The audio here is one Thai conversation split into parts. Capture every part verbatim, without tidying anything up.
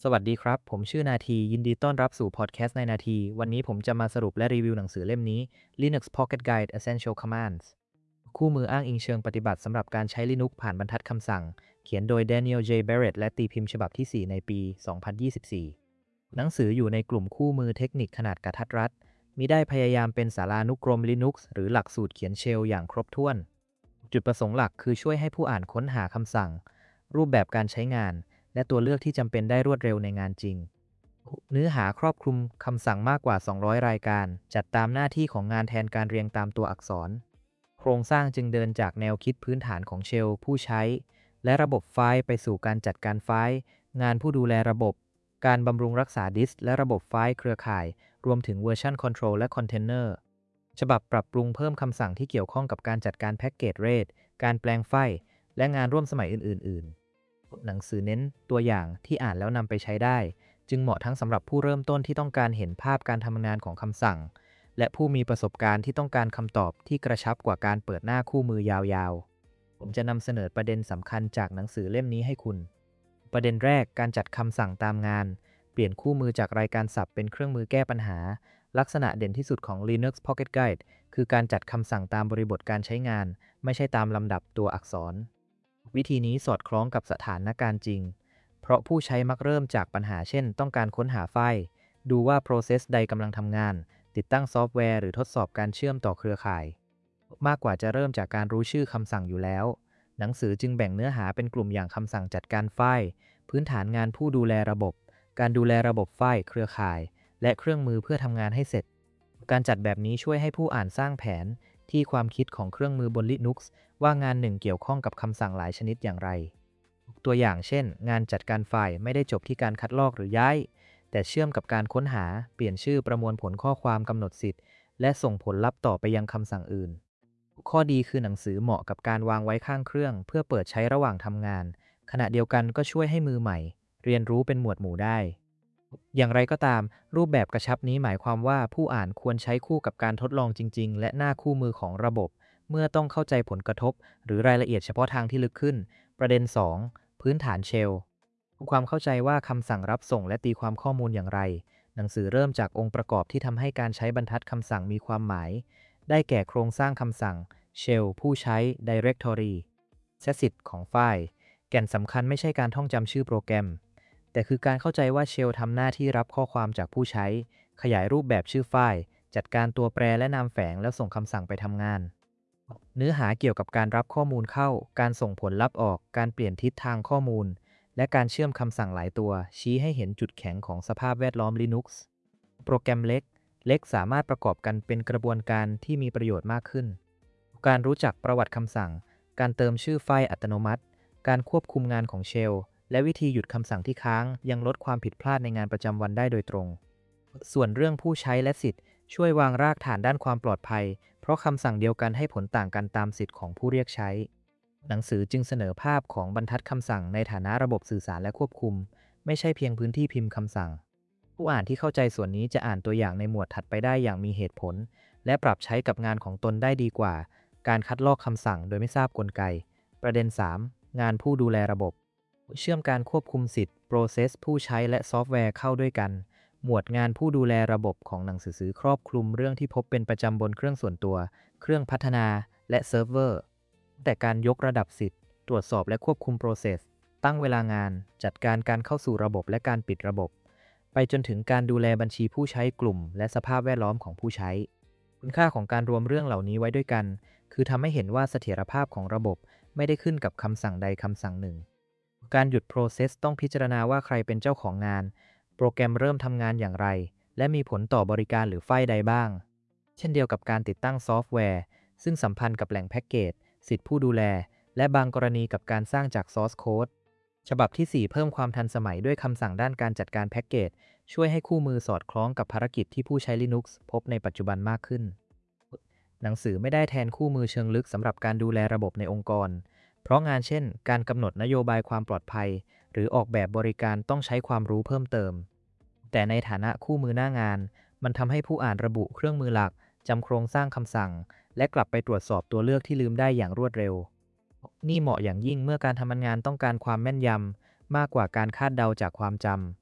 สวัสดีครับ ผมชื่อนาทียินดีต้อนรับสู่พอดแคสต์ในนาทีวันนี้ผมจะมาสรุปและรีวิวหนังสือเล่มนี้ Linux Pocket Guide Essential Commands คู่มืออ้างอิงเชิงปฏิบัติสำหรับการใช้ Linux ผ่านบรรทัดคำสั่ง เขียนโดย Daniel J. Barrett และตีพิมพ์ฉบับที่ สี่ ในปี สองพันยี่สิบสี่ หนังสืออยู่ในกลุ่มคู่มือเทคนิคขนาดกระทัดรัดมิได้พยายามเป็นสารานุกรม Linux หรือหลักสูตรเขียนเชลอย่างครบถ้วน จุดประสงค์หลักคือช่วยให้ผู้อ่านค้นหาคำสั่ง รูปแบบการใช้งาน และตัวเลือกที่จำเป็นได้รวดเร็วในงานจริง เนื้อหาครอบคลุมคำสั่งมากกว่า สองร้อย รายการ จัดตามหน้าที่ของงานแทนการเรียงตามตัวอักษร โครงสร้างจึงเดินจากแนวคิดพื้นฐานของเชลผู้ใช้ และระบบไฟล์ไปสู่การจัดการไฟล์ งานผู้ดูแลระบบ การบำรุงรักษาดิสก์และระบบไฟล์เครือข่าย รวมถึงเวอร์ชันคอนโทรลและคอนเทนเนอร์ ฉบับปรับปรุงเพิ่มคำสั่งที่เกี่ยวข้องกับการจัดการแพ็กเกจเรทการแปลงไฟล์ และงานร่วมสมัยอื่นๆ หนังสือเน้นตัวอย่างที่อ่านแล้วนำไปใช้ได้ จึงเหมาะทั้งสำหรับผู้เริ่มต้นที่ต้องการเห็นภาพการทำงานของคำสั่ง และผู้มีประสบการณ์ที่ต้องการคำตอบที่กระชับกว่าการเปิดหน้าคู่มือยาวๆ ผมจะนำเสนอประเด็นสำคัญจากหนังสือเล่มนี้ให้คุณ ประเด็นแรกการจัดคำสั่งตามงาน เปลี่ยนคู่มือจากรายการศัพท์เป็นเครื่องมือแก้ปัญหา ลักษณะเด่นที่สุดของ Linux Pocket Guide คือการจัดคำสั่งตามบริบทการใช้งาน ไม่ใช่ตามลำดับตัวอักษร วิธีนี้สอดคล้องกับสถานการณ์จริง เพราะผู้ใช้มักเริ่มจากปัญหาเช่น ต้องการค้นหาไฟล์ ดูว่า process ใดกำลังทำงาน ติดตั้งซอฟต์แวร์หรือทดสอบการเชื่อมต่อเครือข่าย มากกว่าจะเริ่มจากการรู้ชื่อคำสั่งอยู่แล้ว หนังสือจึงแบ่งเนื้อหาเป็นกลุ่มอย่างคำสั่งจัดการไฟล์ พื้นฐานงานผู้ดูแลระบบ การดูแลระบบไฟล์เครือข่าย และเครื่องมือเพื่อทำงานให้เสร็จ การจัดแบบนี้ช่วยให้ผู้อ่านสร้างแผนที่ความคิดของเครื่องมือบน Linux ว่างานหนึ่งเกี่ยวข้องกับคำสั่งหลายชนิดอย่างไร ตัวอย่างเช่น งานจัดการไฟล์ไม่ได้จบที่การคัดลอกหรือย้าย แต่เชื่อมกับการค้นหา เปลี่ยนชื่อประมวลผลข้อความกำหนดสิทธิ์ และส่งผลลัพธ์ต่อไปยังคำสั่งอื่น ข้อดีคือหนังสือเหมาะกับการวางไว้ข้างเครื่องเพื่อเปิดใช้ระหว่างทำงาน ขณะเดียวกันก็ช่วยให้มือใหม่เรียนรู้เป็นหมวดหมู่ได้ อย่างไรก็ตาม รูปแบบกระชับนี้หมายความว่าผู้อ่านควรใช้คู่กับการทดลองจริงๆ และหน้าคู่มือของระบบ เมื่อต้องเข้าใจผลกระทบ หรือรายละเอียดเฉพาะทางที่ลึกขึ้น ประเด็น สอง พื้นฐานเชลความเข้าใจว่าคำสั่งรับส่งและตีความข้อมูลอย่างไร หนังสือเริ่มจากองค์ประกอบที่ทำให้การใช้บรรทัดคำสั่งมีความหมาย ได้แก่โครงสร้างคำสั่ง Shell ผู้ใช้ Directory และสิทธิ์ของไฟล์ แก่นสำคัญไม่ใช่การท่องจำชื่อโปรแกรม แต่คือการเข้าใจว่า Shell ทำหน้าที่รับข้อความจากผู้ใช้ ขยายรูปแบบชื่อไฟล์ จัดการตัวแปรและนามแฝงแล้วส่งคำสั่งไปทำงาน เนื้อหาเกี่ยวกับการรับข้อมูลเข้า การส่งผลลัพธ์ออก การเปลี่ยนทิศทางข้อมูล และการเชื่อมคำสั่งหลายตัว ชี้ให้เห็นจุดแข็งของสภาพแวดล้อม Linux โปรแกรมเล็ก เล็กสามารถประกอบกันเป็นกระบวนการที่มีประโยชน์มากขึ้น การรู้จักประวัติคำสั่ง การเติมชื่อไฟล์อัตโนมัติ การควบคุมงานของเชลและวิธีหยุดคำสั่งที่ค้างยังลดความผิดพลาดในงานประจำวันได้โดยตรง ส่วนเรื่องผู้ใช้และสิทธิ์ช่วยวางรากฐานด้านความปลอดภัย เพราะคำสั่งเดียวกันให้ผลต่างกันตามสิทธิ์ของผู้เรียกใช้ หนังสือจึงเสนอภาพของบรรทัดคำสั่งในฐานะระบบสื่อสารและควบคุม ไม่ใช่เพียงพื้นที่พิมพ์คำสั่ง ผู้อ่านที่เข้าใจส่วนนี้จะอ่านตัวอย่างในหมวดถัดไปได้อย่างมีเหตุผล และปรับใช้กับงานของตนได้ดีกว่า การคัดลอกคำสั่งโดยไม่ทราบกลไก ประเด็น สาม งานผู้ดูแลระบบ เชื่อมการควบคุมสิทธิ์ process ผู้ใช้และซอฟต์แวร์เข้าด้วยกัน หมวดงานผู้ดูแลระบบของหนังสือครอบคลุมเรื่องที่พบเป็นประจำบนเครื่องส่วนตัว เครื่องพัฒนา และเซิร์ฟเวอร์ แต่การยกระดับสิทธิ์ ตรวจสอบและควบคุม process ตั้งเวลางาน จัดการการเข้าสู่ระบบและการปิดระบบ ไปจนถึงการดูแลบัญชีผู้ใช้กลุ่มและสภาพแวดล้อมของผู้ใช้ คุณค่าของการรวมเรื่องเหล่านี้ไว้ด้วยกัน คือทำให้เห็นว่าเสถียรภาพของระบบไม่ได้ขึ้นกับคำสั่งใดคำสั่งหนึ่ง การหยุด process ต้องพิจารณาว่าใครเป็นเจ้าของงาน โปรแกรมเริ่มทำงานอย่างไร และมีผลต่อบริการหรือไฟล์ใดบ้าง เช่นเดียวกับการติดตั้งซอฟต์แวร์ ซึ่งสัมพันธ์กับแหล่งแพ็กเกจ สิทธิผู้ดูแล และบางกรณีกับการสร้างจาก source code ฉบับที่ สี่ เพิ่มความทันสมัยด้วยคำสั่งด้านการจัดการแพ็กเกจ ช่วยให้คู่มือสอดคล้องกับภารกิจที่ผู้ใช้ Linux พบในปัจจุบันมากขึ้น หนังสือไม่ได้แทนคู่มือเชิงลึกสำหรับการดูแลระบบในองค์กร เพราะงานเช่น การกำหนดนโยบายความปลอดภัย หรือออกแบบบริการต้องใช้ความรู้เพิ่มเติม แต่ในฐานะคู่มือหน้างาน มันทำให้ผู้อ่านระบุเครื่องมือหลัก จำโครงสร้างคำสั่ง และกลับไปตรวจสอบตัวเลือกที่ลืมได้อย่างรวดเร็ว นี่เหมาะอย่างยิ่งเมื่อการทำงานต้องการความแม่นยำมากกว่าการคาดเดาจากความจ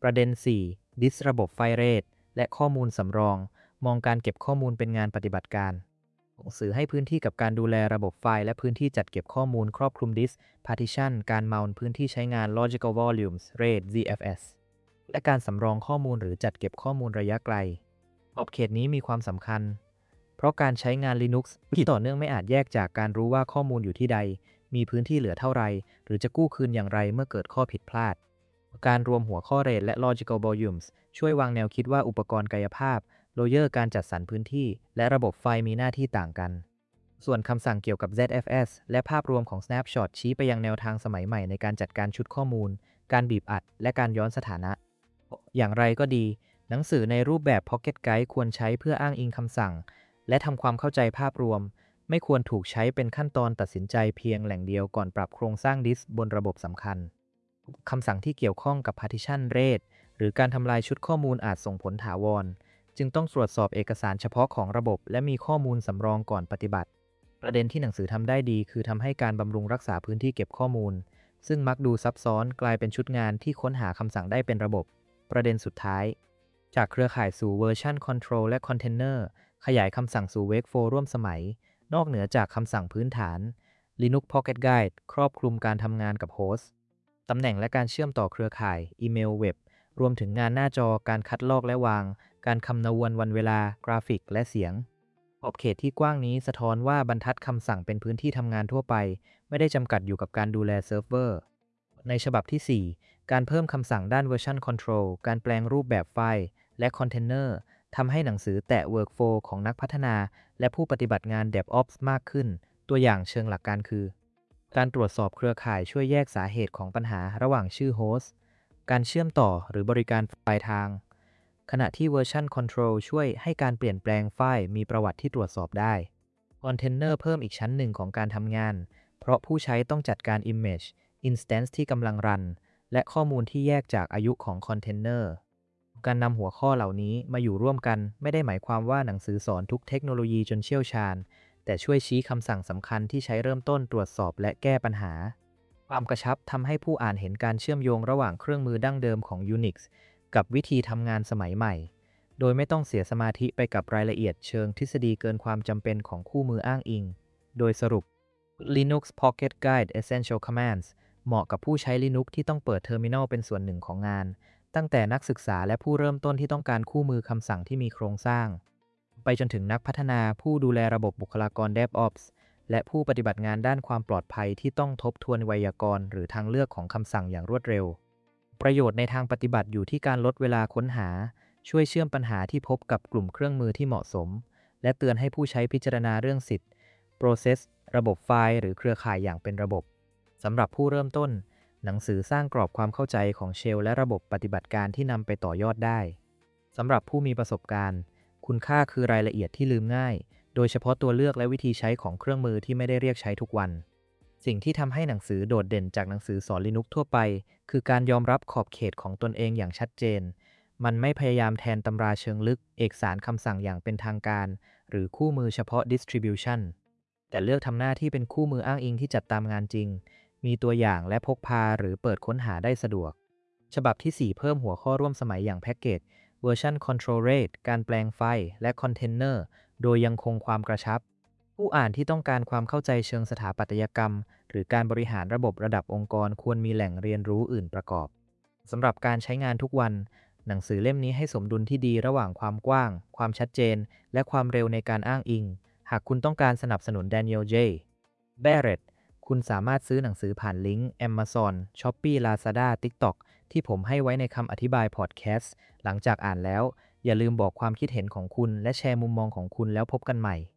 ประเด็น สี่ ดิส ระบบไฟเรทและข้อมูลสำรองมองการเก็บข้อมูลเป็นงานปฏิบัติการหนังสือให้พื้นที่กับการดูแลระบบไฟล์และพื้นที่จัดเก็บข้อมูลครอบคลุมดิส partition การ mount พื้นที่ใช้งาน logical volumes rate ซี เอฟ เอส และการสำรองข้อมูลหรือจัดเก็บข้อมูลระยะไกลขอบเขตนี้มีความสำคัญเพราะการใช้งาน Linux ที่ต่อเนื่องไม่อาจแยกจากการรู้ว่าข้อมูลอยู่ที่ใดมีพื้นที่เหลือเท่าไรหรือจะกู้คืนอย่างไรเมื่อเกิดข้อผิดพลาดการรวมหัวข้อ rate และ logical volumes ช่วยวางแนวคิดว่าอุปกรณ์กายภาพโลเยอร์การจัดสรรพื้นที่และระบบไฟมีหน้าที่ต่างกันส่วนคำสั่งเกี่ยวกับ แซด เอฟ เอส และภาพรวมของ Snapshot ชี้ไปยังแนวทางสมัยใหม่ในการจัดการชุดข้อมูลการบีบอัดและการย้อนสถานะอย่างไรก็ดีหนังสือในรูปแบบ Pocket Guide ควรใช้เพื่ออ้างอิงคำสั่งและทำความเข้าใจภาพรวมไม่ควรถูกใช้เป็นขั้นตอนตัดสินใจเพียงแหล่งเดียวก่อนปรับโครงสร้างดิสก์บนระบบสำคัญคำสั่งที่เกี่ยวข้องกับ Partition Rate หรือการทำลายชุดข้อมูลอาจส่งผลถาวรจึงต้องตรวจสอบเอกสารเฉพาะของระบบและมีข้อมูลสำรองก่อนปฏิบัติประเด็นที่หนังสือทำได้ดีคือทำให้การบำรุงรักษาพื้นที่เก็บข้อมูลซึ่งมักดูซับซ้อนกลายเป็นชุดงานที่ค้นหาคำสั่งได้เป็นระบบประเด็นสุดท้ายจากเครือข่ายสู่ Version Control และ Container ขยายคำสั่งสู่ Wake โฟร์ ร่วมสมัยนอกเหนือจากคำสั่งพื้นฐาน Linux Pocket Guide ครอบคลุมการทำงานกับโฮสต์ตำแหน่งและการเชื่อมต่อเครือข่ายอีเมลเว็บรวมถึงงานหน้าจอการคัดลอกและวางการคำนวณวันเวลากราฟิกและเสียงขอบเขตที่กว้างนี้สะท้อนว่าบรรทัดคำสั่งเป็นพื้นที่ทำงานทั่วไปไม่ได้จำกัดอยู่กับการดูแลเซิร์ฟเวอร์ในฉบับที่ สี่ การเพิ่มคำสั่งด้าน Version Control การแปลงรูปแบบไฟล์และ Container ทำให้หนังสือแตะ Workflow ของนักพัฒนาและผู้ปฏิบัติงาน DevOps มากขึ้นตัวอย่างเชิงหลักการคือการตรวจสอบเครือข่ายช่วยแยกสาเหตุของปัญหาระหว่างชื่อโฮสต์การเชื่อมต่อหรือบริการปลายทางขณะที่ Version Control ช่วยให้การเปลี่ยนแปลงไฟล์มีประวัติที่ตรวจสอบได้ Container เพิ่มอีกชั้นหนึ่งของการทำงานเพราะผู้ใช้ต้องจัดการ Image Instance ที่กำลังรันและข้อมูลที่แยกจากอายุของ Container การนำหัวข้อเหล่านี้มาอยู่ร่วมกันไม่ได้หมายความว่าหนังสือสอนทุกเทคโนโลยีจนเชี่ยวชาญแต่ช่วยชี้คำสั่งสำคัญที่ใช้เริ่มต้นตรวจสอบและแก้ปัญหาความกระชับทำให้ผู้อ่านเห็นการเชื่อมโยงระหว่างเครื่องมือดั้งเดิมของ Unix กับวิธีทำงานสมัยใหม่โดยไม่ต้องเสียสมาธิไปกับรายละเอียดเชิงทฤษฎีเกินความจำเป็นของคู่มืออ้างอิงโดยสรุป Linux Pocket Guide Essential Commands เหมาะกับผู้ใช้ Linux ที่ต้องเปิดเทอร์มินัลเป็นส่วนหนึ่งของงานตั้งแต่นักศึกษาและผู้เริ่มต้นที่ต้องการคู่มือคำสั่งที่มีโครงสร้างไปจนถึงนักพัฒนาผู้ดูแลระบบบุคลากร DevOps และผู้ปฏิบัติงานด้านความปลอดภัยที่ต้องทบทวนไวยากรณ์หรือทางเลือกของคำสั่งอย่างรวดเร็วประโยชน์ในทางปฏิบัติอยู่ที่การลดเวลาค้นหาช่วยเชื่อมปัญหาที่พบกับกลุ่มเครื่องมือที่เหมาะสมและเตือนให้ผู้ใช้พิจารณาเรื่องสิทธิ์ Process ระบบไฟล์หรือเครือข่ายอย่างเป็นระบบสำหรับผู้เริ่มต้นหนังสือสร้างกรอบความเข้าใจของเชลและระบบปฏิบัติการที่นำไปต่อยอดได้สำหรับผู้มีประสบการณ์คุณค่าคือรายละเอียดที่ลืมง่ายโดยเฉพาะตัวเลือกและวิธีใช้ของเครื่องมือที่ไม่ได้เรียกใช้ทุกวันสิ่งที่ทำให้หนังสือโดดเด่นจากหนังสือสอน Linux ทั่วไปคือการยอมรับขอบเขตของตนเองอย่างชัดเจนมันไม่พยายามแทนตำราเชิงลึกเอกสารคำสั่งอย่างเป็นทางการหรือคู่มือเฉพาะ distribution แต่เลือกทำหน้าที่เป็นคู่มืออ้างอิงที่จัดตามงานจริงมีตัวอย่างและพกพาหรือเปิดค้นหาได้สะดวกฉบับที่ สี่ เพิ่มหัวข้อร่วมสมัยอย่างแพ็กเกจ Version Control Rate การแปลงไฟล์และ Container โดยยังคงความกระชับผู้อ่านที่ต้องการความเข้าใจเชิงสถาปัตยกรรมหรือการบริหารระบบระดับองค์กรควรมีแหล่งเรียนรู้อื่นประกอบสำหรับการใช้งานทุกวันหนังสือเล่มนี้ให้สมดุลที่ดีระหว่างความกว้างความชัดเจนและความเร็วในการอ้างอิงหากคุณต้องการสนับสนุน Daniel J. Barrett คุณสามารถซื้อหนังสือผ่านลิงก์ Amazon, Shopee, Lazada, TikTok ที่ผมให้ไว้ในคำอธิบายพอดแคสต์หลังจากอ่านแล้วอย่าลืมบอกความคิดเห็นของคุณและแชร์มุมมองของคุณแล้วพบกันใหม่